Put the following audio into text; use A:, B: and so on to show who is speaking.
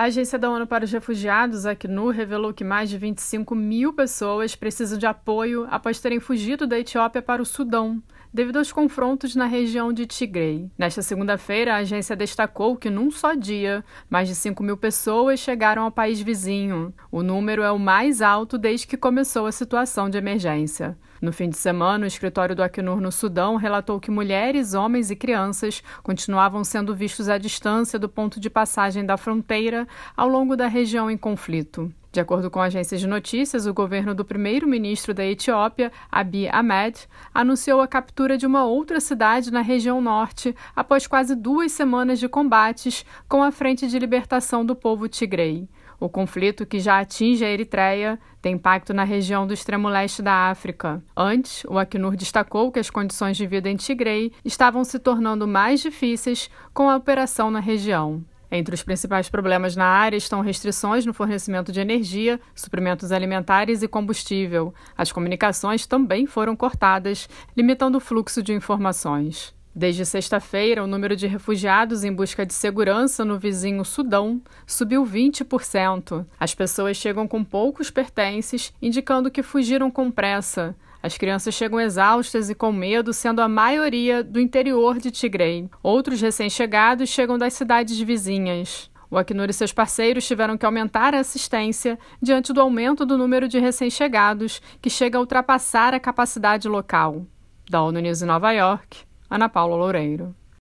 A: A Agência da ONU para os Refugiados, Acnur, revelou que mais de 25 mil pessoas precisam de apoio após terem fugido da Etiópia para o Sudão, devido aos confrontos na região de Tigray. Nesta segunda-feira, a agência destacou que, num só dia, mais de 5 mil pessoas chegaram ao país vizinho. O número é o mais alto desde que começou a situação de emergência. No fim de semana, o escritório do Acnur no Sudão relatou que mulheres, homens e crianças continuavam sendo vistos à distância do ponto de passagem da fronteira ao longo da região em conflito. De acordo com agências de notícias, o governo do primeiro-ministro da Etiópia, Abiy Ahmed, anunciou a captura de uma outra cidade na região norte após quase 2 semanas de combates com a Frente de Libertação do Povo Tigray. O conflito, que já atinge a Eritreia, tem impacto na região do extremo leste da África. Antes, o Acnur destacou que as condições de vida em Tigray estavam se tornando mais difíceis com a operação na região. Entre os principais problemas na área estão restrições no fornecimento de energia, suprimentos alimentares e combustível. As comunicações também foram cortadas, limitando o fluxo de informações. Desde sexta-feira, o número de refugiados em busca de segurança no vizinho Sudão subiu 20%. As pessoas chegam com poucos pertences, indicando que fugiram com pressa. As crianças chegam exaustas e com medo, sendo a maioria do interior de Tigray. Outros recém-chegados chegam das cidades vizinhas. O Acnur e seus parceiros tiveram que aumentar a assistência diante do aumento do número de recém-chegados, que chega a ultrapassar a capacidade local. Da ONU News em Nova York, Ana Paula Loureiro.